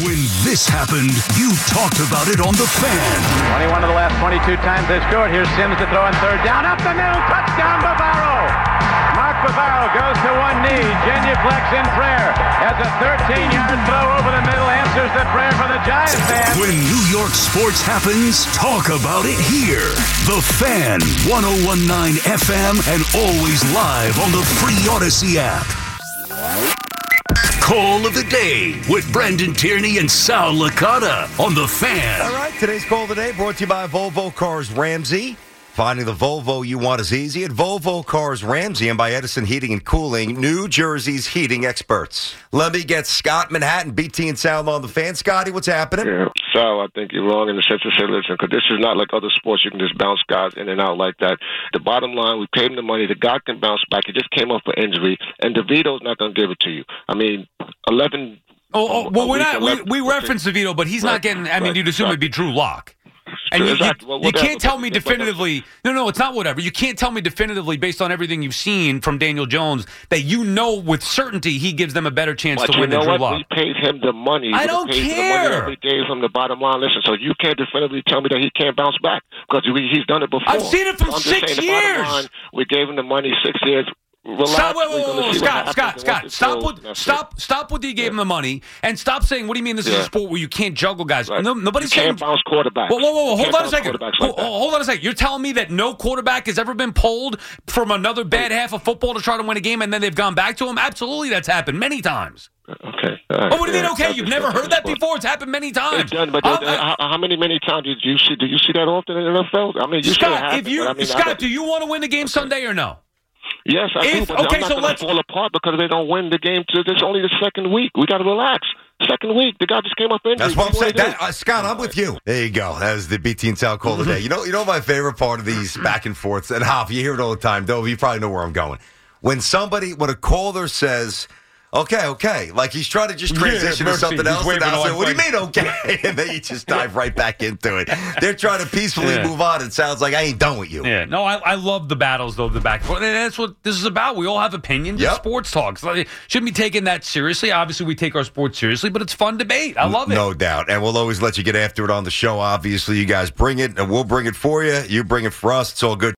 When this happened, you talked about it on The Fan. 21 of the last 22 times they scored. Here's Sims to throw on third down. Up the middle. Touchdown, Bavaro. Mark Bavaro goes to one knee. Genuflex in prayer. Has a 13-yard throw over the middle. Answers the prayer for the Giants fans. When New York sports happens, talk about it here. The Fan, 101.9 FM, and always live on the free Odyssey app. Call of the Day with Brendan Tierney and Sal Licata on The Fan. All right, today's Call of the Day brought to you by Volvo Cars Ramsey. Finding the Volvo you want is easy at Volvo Cars Ramsey and by Edison Heating and Cooling, New Jersey's heating experts. Let me get Scott Manhattan, BT and Sal on The Fan. Scotty, what's happening? Yeah. Sal, I think you're wrong in the sense of say, listen, because this is not like other sports. You can just bounce guys in and out like that. The bottom line, we paid him the money. The guy can bounce back. He just came off an injury, and DeVito's not going to give it to you. I mean, 11... well, we reference DeVito, but he's not getting... I mean, you'd assume it'd be Drew Lock. And you can't tell me definitively. No, it's not whatever. You can't tell me definitively based on everything you've seen from Daniel Jones that you know with certainty he gives them a better chance to win than Drew Lock. We paid him the money. I don't care. We gave him the bottom line. Listen, so you can't definitively tell me that he can't bounce back because he's done it before. I've seen it from 6 years. Line, we gave him the money 6 years. Relax. Stop with you gave him the money and stop saying, what do you mean this is a sport where you can't juggle guys? Right. Nobody's saying... can't bounce quarterbacks. Whoa, hold on a second. Hold on a second. You're telling me that no quarterback has ever been pulled from another bad half of football to try to win a game and then they've gone back to him? Absolutely, that's happened many times. Okay. What do you mean, okay? You've never heard that before? It's happened many times. It's done, but how many times did you see? Do you see that often in the NFL? I mean, Scott, do you want to win the game Sunday or no? Yes, I do, but I'm not going to fall apart because they don't win the game. It's only the second week. We got to relax. Second week, the guy just came up injured. That's what I'm saying. Scott, I'm with you. There you go. That was the BT and Sal Call of the Day. You know my favorite part of these back and forths, and Hop, you hear it all the time. Dove, you probably know where I'm going. When a caller says, okay, like he's trying to just transition to something else. And I say, what do you mean, okay? And then you just dive right back into it. They're trying to peacefully move on. It sounds like I ain't done with you. Yeah, no, I love the battles, though, the back and forth. And that's what this is about. We all have opinions. It's sports talk. So shouldn't be taking that seriously. Obviously, we take our sports seriously, but it's fun debate. I love it. No doubt. And we'll always let you get after it on the show. Obviously, you guys bring it, and we'll bring it for you. You bring it for us. It's all good.